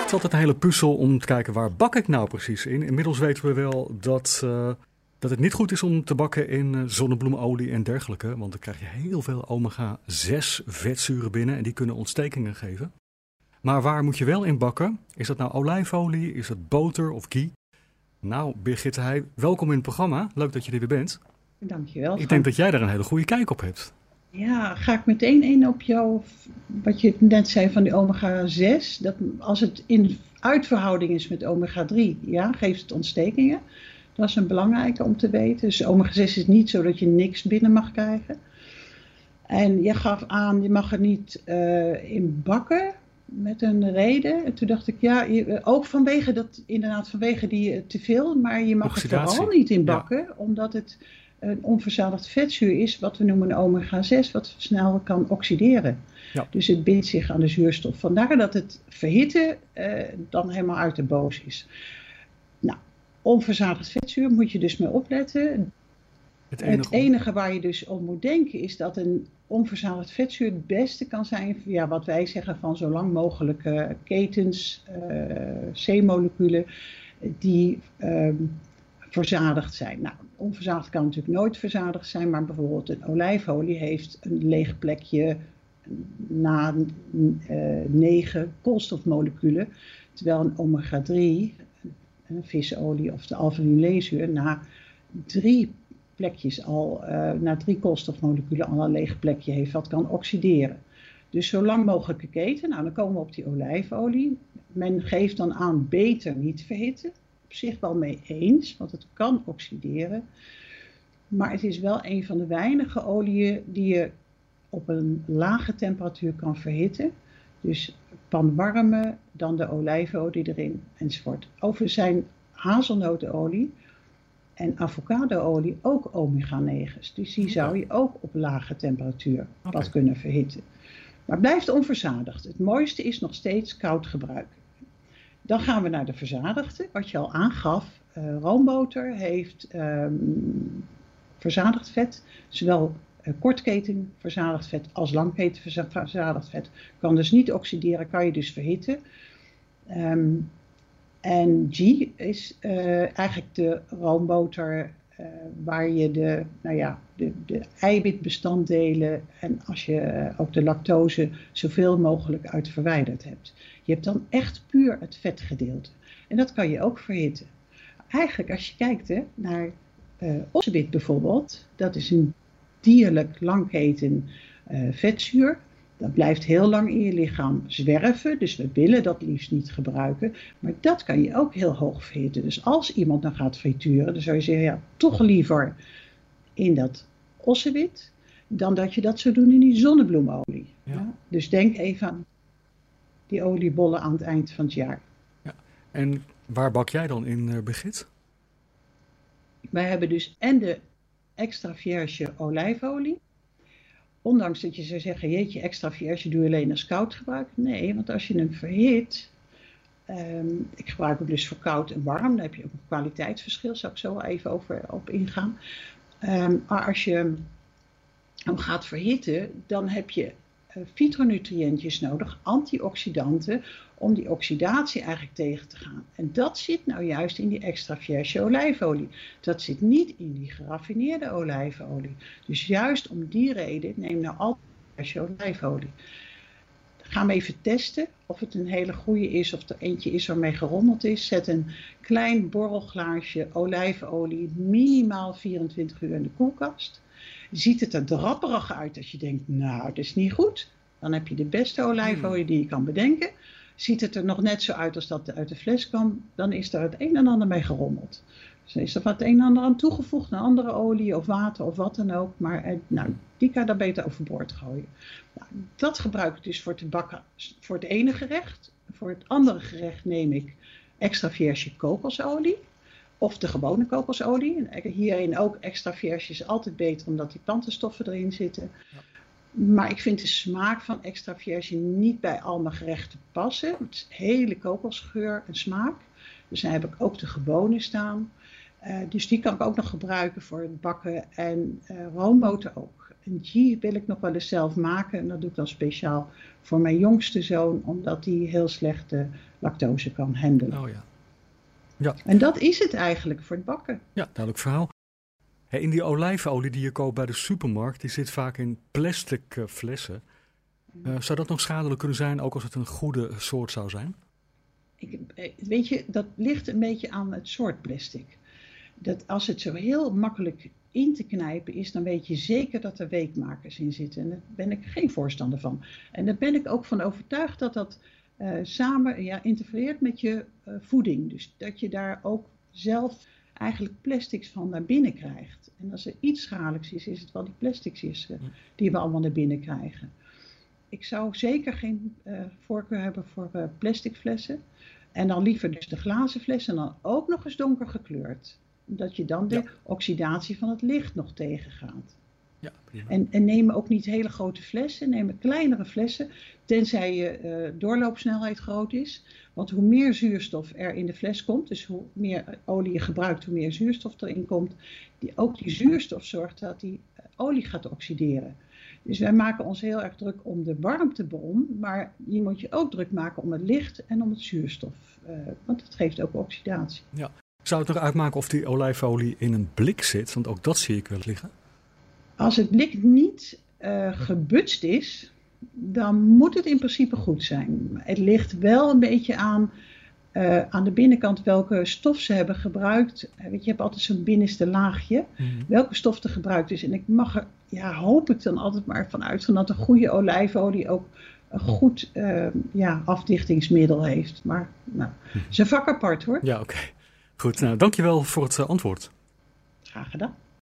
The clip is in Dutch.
is altijd een hele puzzel om te kijken waar bak ik nou precies in. Inmiddels weten we wel dat het niet goed is om te bakken in zonnebloemolie en dergelijke. Want dan krijg je heel veel omega-6 vetzuren binnen en die kunnen ontstekingen geven. Maar waar moet je wel in bakken? Is dat nou olijfolie? Is het boter of ghee? Nou, Birgitte Heij, welkom in het programma. Leuk dat je er weer bent. Dankjewel. Ik denk dat jij daar een hele goede kijk op hebt. Ja, ga ik meteen in op jou, wat je net zei van die omega-6. Dat als het in uitverhouding is met omega-3, ja, geeft het ontstekingen. Dat is een belangrijke om te weten. Dus omega-6 is niet zo dat je niks binnen mag krijgen. En je gaf aan, je mag er niet in bakken met een reden. En toen dacht ik, ja, ook vanwege die teveel, maar je mag er vooral niet in bakken, omdat het een onverzadigd vetzuur is, wat we noemen omega-6, wat snel kan oxideren. Ja. Dus het bindt zich aan de zuurstof. Vandaar dat het verhitten dan helemaal uit de boos is. Nou, onverzadigd vetzuur moet je dus mee opletten. Het enige waar je dus om moet denken is dat een onverzadigd vetzuur het beste kan zijn, ja, wat wij zeggen van zo lang mogelijk ketens, C-moleculen, die verzadigd zijn. Nou, onverzadigd kan natuurlijk nooit verzadigd zijn, maar bijvoorbeeld een olijfolie heeft een leeg plekje na 9 koolstofmoleculen, terwijl een omega-3, een visolie of de alpha-linulezuur, na 3 plekjes al, na 3 koolstofmoleculen al een leeg plekje heeft wat kan oxideren. Dus zo lang mogelijke keten. Nou, dan komen we op die olijfolie. Men geeft dan aan beter niet verhitten. Op zich wel mee eens, want het kan oxideren. Maar het is wel een van de weinige oliën die je op een lage temperatuur kan verhitten. Dus pan warmen, dan de olijfolie erin enzovoort. Over zijn hazelnotenolie en avocadoolie ook omega-9's. Dus die zou je ook op lage temperatuur wat kunnen verhitten. Maar blijft onverzadigd. Het mooiste is nog steeds koud gebruiken. Dan gaan we naar de verzadigde, wat je al aangaf. Roomboter heeft verzadigd vet, zowel kortketen verzadigd vet als langketen verzadigd vet. Kan dus niet oxideren, kan je dus verhitten. En ghee is eigenlijk de roomboter waar je de eiwitbestanddelen en als je ook de lactose zoveel mogelijk uit verwijderd hebt. Je hebt dan echt puur het vetgedeelte. En dat kan je ook verhitten. Eigenlijk als je kijkt naar ossebit bijvoorbeeld, dat is een dierlijk langketen vetzuur. Dat blijft heel lang in je lichaam zwerven, dus we willen dat liefst niet gebruiken. Maar dat kan je ook heel hoog verhitten. Dus als iemand dan gaat frituren, dan zou je zeggen, ja, toch liever in dat ossewit, dan dat je dat zou doen in die zonnebloemolie. Ja. Ja? Dus denk even aan die oliebollen aan het eind van het jaar. Ja. En waar bak jij dan in, Birgit? Wij hebben dus en de extra vierge olijfolie. Ondanks dat je zou zeggen, jeetje, extra vierge doe je alleen als koud gebruik. Nee, want als je hem verhit, ik gebruik hem dus voor koud en warm, dan heb je ook een kwaliteitsverschil, zou ik zo wel even op ingaan. Maar als je hem gaat verhitten, dan heb je fytonutriëntjes nodig, antioxidanten, om die oxidatie eigenlijk tegen te gaan. En dat zit nou juist in die extra vierge olijfolie. Dat zit niet in die geraffineerde olijfolie. Dus juist om die reden neem nou altijd vierge olijfolie. Dan gaan we even testen of het een hele goede is of er eentje is waarmee gerommeld is. Zet een klein borrelglaasje olijfolie minimaal 24 uur in de koelkast. Ziet het er drapperig uit als je denkt, nou, dat is niet goed. Dan heb je de beste olijfolie die je kan bedenken. Ziet het er nog net zo uit als dat uit de fles kwam, dan is er het een en ander mee gerommeld. Dus dan is er wat een en ander aan toegevoegd, een andere olie of water of wat dan ook. Maar die kan je dan beter overboord gooien. Nou, dat gebruik ik dus voor te bakken voor het ene gerecht. Voor het andere gerecht neem ik extra vierge kokosolie. Of de gewone kokosolie. En hierin ook extra vierge is altijd beter omdat die plantenstoffen erin zitten. Ja. Maar ik vind de smaak van extra vierge niet bij al mijn gerechten passen. Het is hele kokosgeur en smaak. Dus dan heb ik ook de gewone staan. Dus die kan ik ook nog gebruiken voor het bakken. En roomboter ook. een ghee wil ik nog wel eens zelf maken. En dat doe ik dan speciaal voor mijn jongste zoon, omdat hij heel slecht lactose kan handelen. Oh ja. Ja. En dat is het eigenlijk voor het bakken. Ja, duidelijk verhaal. In die olijfolie die je koopt bij de supermarkt, die zit vaak in plastic flessen. Zou dat nog schadelijk kunnen zijn, ook als het een goede soort zou zijn? Weet je, dat ligt een beetje aan het soort plastic. Dat als het zo heel makkelijk in te knijpen is, dan weet je zeker dat er weekmakers in zitten. En daar ben ik geen voorstander van. En daar ben ik ook van overtuigd dat dat samen interfereert met je voeding. Dus dat je daar ook zelf eigenlijk plastics van naar binnen krijgt. En als er iets schadelijks is, is het wel die plastics die we allemaal naar binnen krijgen. Ik zou zeker geen voorkeur hebben voor plastic flessen. En dan liever dus de glazen flessen en dan ook nog eens donker gekleurd. Dat je dan de oxidatie van het licht nog tegengaat. Ja, en neem ook niet hele grote flessen, neem kleinere flessen, tenzij je doorloopsnelheid groot is. Want hoe meer zuurstof er in de fles komt, dus hoe meer olie je gebruikt, hoe meer zuurstof erin komt. Ook die zuurstof zorgt dat die olie gaat oxideren. Dus wij maken ons heel erg druk om de warmtebron, maar je moet je ook druk maken om het licht en om het zuurstof. Want dat geeft ook oxidatie. Ja. Zou het nog uitmaken of die olijfolie in een blik zit? Want ook dat zie ik wel liggen. Als het blik niet gebutst is, dan moet het in principe goed zijn. Het ligt wel een beetje aan de binnenkant welke stof ze hebben gebruikt. Weet je hebt altijd zo'n binnenste laagje. Welke stof er gebruikt is. En ik mag er, hoop ik dan altijd maar van uitgaan dat een goede olijfolie ook een goed afdichtingsmiddel heeft. Maar nou, het is een vak apart hoor. Ja, oké. Goed, dankjewel voor het antwoord. Graag gedaan.